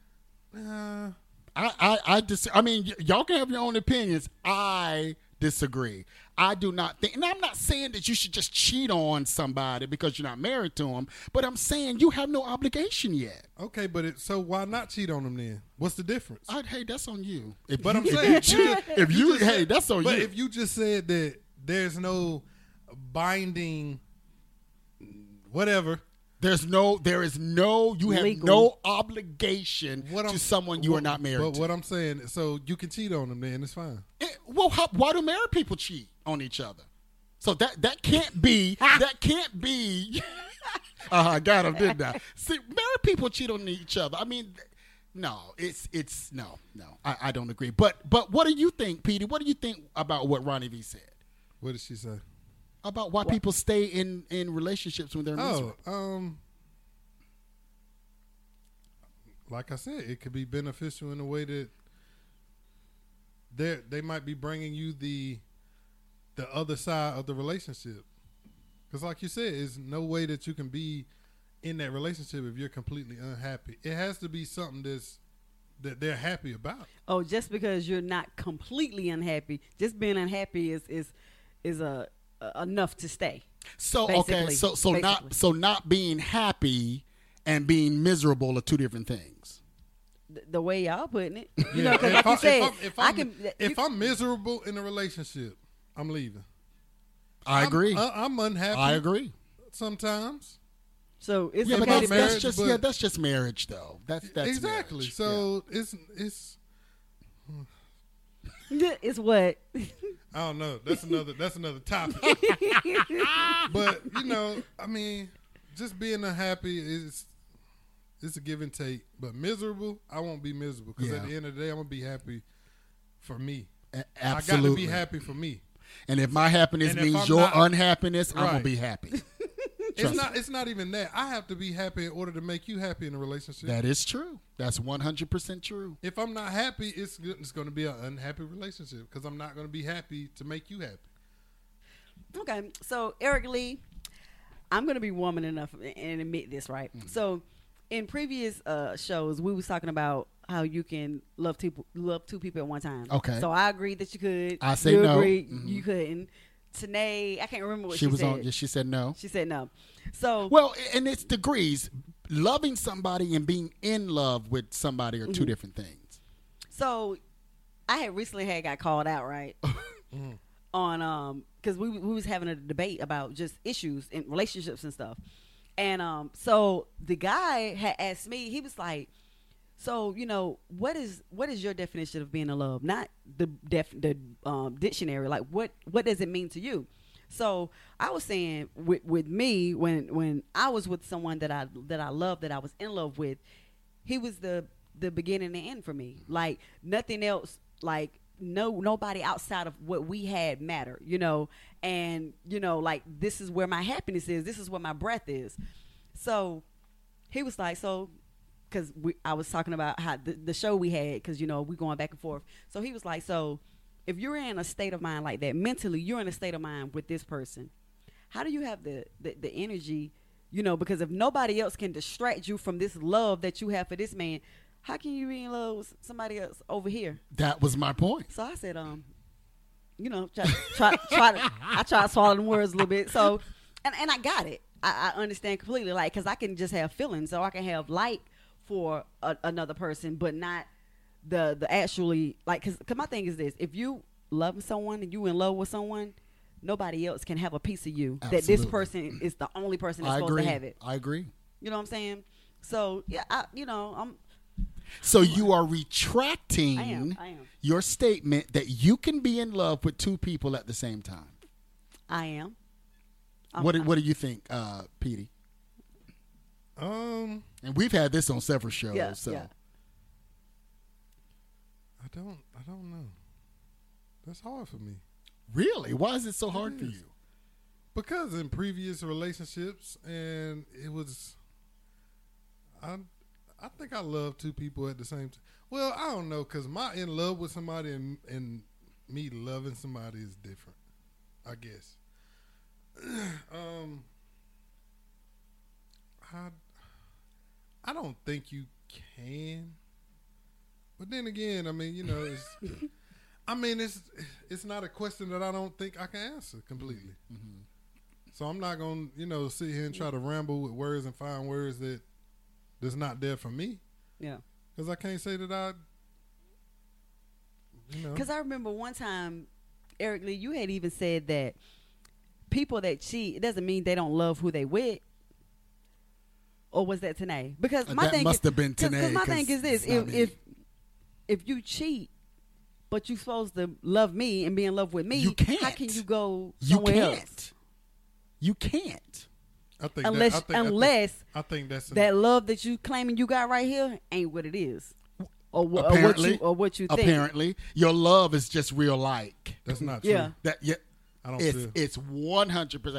I mean, y'all can have your own opinions. I disagree. I do not think, and I'm not saying that you should just cheat on somebody because you're not married to them, but I'm saying you have no obligation yet. Okay, but so why not cheat on them then? What's the difference? Hey, that's on you. I'm saying, that's on you. But if you just said that there's no binding, whatever. You have no obligation to someone you are not married to. But what I'm saying, so you can cheat on them then, it's fine. Why do married people cheat on each other? So that can't be, I got him, didn't I? See, married people cheat on each other. I mean, no, no. I don't agree. But what do you think, Petey? What do you think about what Ronnie V said? What did she say? About why people stay in relationships when they're miserable. Like I said, it could be beneficial in a way that they might be bringing you the other side of the relationship. Because like you said, there's no way that you can be in that relationship if you're completely unhappy. It has to be something that they're happy about. Oh, just because you're not completely unhappy, just being unhappy is enough to stay. So basically. okay, so not being happy and being miserable are two different things. The way y'all putting it, you know, because like you said, if I'm miserable in a relationship, I'm leaving. I agree. I'm unhappy. I agree. Sometimes. So it's yeah, okay. but that's just marriage, though. That's exactly. Marriage. So yeah. It's what? I don't know. That's another topic. But you know, I mean, just being unhappy is a give and take. But miserable, I won't be miserable because at the end of the day, I'm gonna be happy for me. Absolutely, I got to be happy for me. And if my happiness means your unhappiness, I'm gonna be happy. It's not even that. I have to be happy in order to make you happy in a relationship. That is true. That's 100% true. If I'm not happy, it's going to be an unhappy relationship because I'm not going to be happy to make you happy. Okay, so Eric Lee, I'm going to be woman enough and admit this, right? Mm-hmm. So in previous shows, we was talking about how you can love two people at one time. Okay. So I agreed that you could. I say you no. Agreed Mm-hmm. you couldn't. Tanae, I can't remember what she was said. on. She said no. She said no. So well, and it's degrees. Loving somebody and being in love with somebody are two different things. So I had recently got called out, right? On because we was having a debate about just issues in relationships and stuff, and so the guy had asked me. He was like, so, you know, what is your definition of being in love? Not the dictionary. Like, what does it mean to you? So I was saying with me, when I was with someone that I loved, that I was in love with, he was the beginning and end for me. Like, nothing else, like nobody outside of what we had mattered, you know. And, you know, like, this is where my happiness is. This is where my breath is. So he was like, so... because I was talking about how the show we had, because, you know, we going back and forth. So he was like, so if you're in a state of mind like that, mentally, you're in a state of mind with this person, how do you have the energy, you know, because if nobody else can distract you from this love that you have for this man, how can you be in love with somebody else over here? That was my point. So I said, you know, I try to swallow them words a little bit. So, and I got it. I understand completely, like, because I can just have feelings, so I can have like for another person, but not the actually, like, because my thing is this: if you love someone and you in love with someone, nobody else can have a piece of you. Absolutely. That this person is the only person that's supposed to have it. I agree. You know what I'm saying? So yeah, I'm. So you are retracting I am. your statement that you can be in love with two people at the same time. I am. What do you think, Petey? And we've had this on several shows. Yeah, so yeah. I don't know. That's hard for me. Really? Why is it so hard for you? Because in previous relationships, and it was, I think I love two people at the same time. Well, I don't know, because my in love with somebody and me loving somebody is different, I guess. I don't think you can, but then again, I mean, you know, it's not a question that I don't think I can answer completely. Mm-hmm. So I'm not gonna, you know, sit here and try to ramble with words and find words that's not there for me. Yeah, because I can't say that you know. Because I remember one time, Eric Lee, you had even said that people that cheat, it doesn't mean they don't love who they with. Or was that Tanae? Because my thing must have been Tanae. Because my thing is this: if you cheat, but you're supposed to love me and be in love with me, you can't. How can you go somewhere else? You can't. I think unless that love that you claiming you got right here ain't what it is, or what you think. Apparently, your love is just real like. That's not true. Yeah. I don't. It's 100%.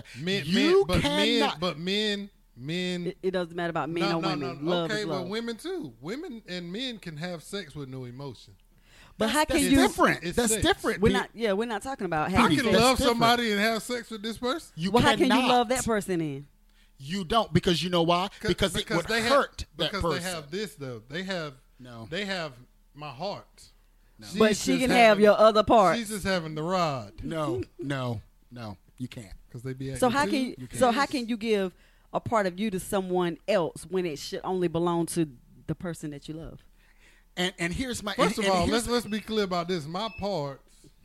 Men. It doesn't matter about men or women. No. Love okay, is love. well, women too. Women and men can have sex with no emotion. But how can that's you? Different. It's That's sex. different. We're not talking about having I can sex. love somebody and have sex with this person. How can you love that person then? You don't, because you know why? Because it would hurt that person. Because they have this though. They have my heart. No. But she can have your other part. She's just having the rod. No, you can't. Because they be. So how can you give a part of you to someone else when it should only belong to the person that you love? And here's my. First of all, let's be clear about this. My parts.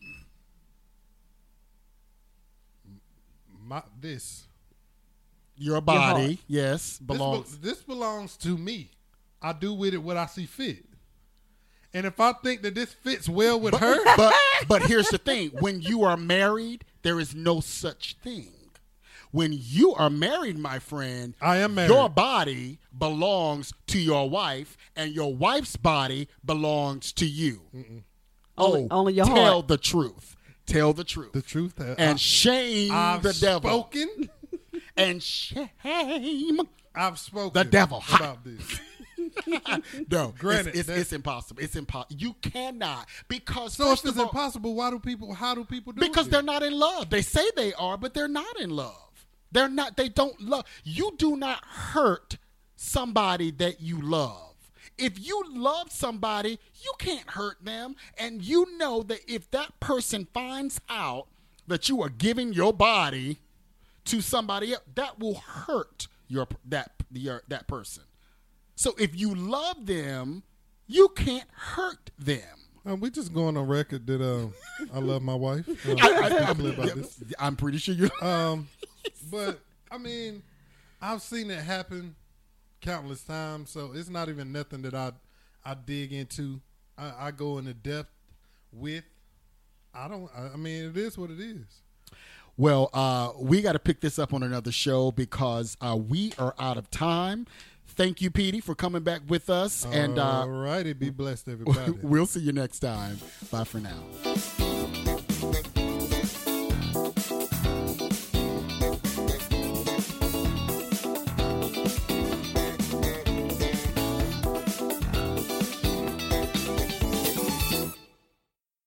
Your body, yes, belongs. This belongs to me. I do with it what I see fit. And if I think that this fits well with her. But here's the thing. When you are married, there is no such thing. When you are married, my friend, I am married. Your body belongs to your wife, and your wife's body belongs to you. Only your tell heart. The truth. Tell the truth. The truth. And shame the devil. I've spoken. And shame. I've spoken. The devil. About this. No, granted, it's impossible. It's impossible. You cannot, because so if it's impossible, how do people do it? Because they're not in love. They say they are, but they're not in love. They're not. They don't love. You do not hurt somebody that you love. If you love somebody, you can't hurt them, and you know that if that person finds out that you are giving your body to somebody else, that will hurt that person. So if you love them, you can't hurt them. We just going on record that I love my wife. I'm pretty sure you. But I mean, I've seen it happen countless times, so it's not even nothing that I dig into. I go into depth with. I mean, it is what it is. Well, we got to pick this up on another show because we are out of time. Thank you, Petey, for coming back with us. All righty. Be blessed, everybody. We'll see you next time. Bye for now.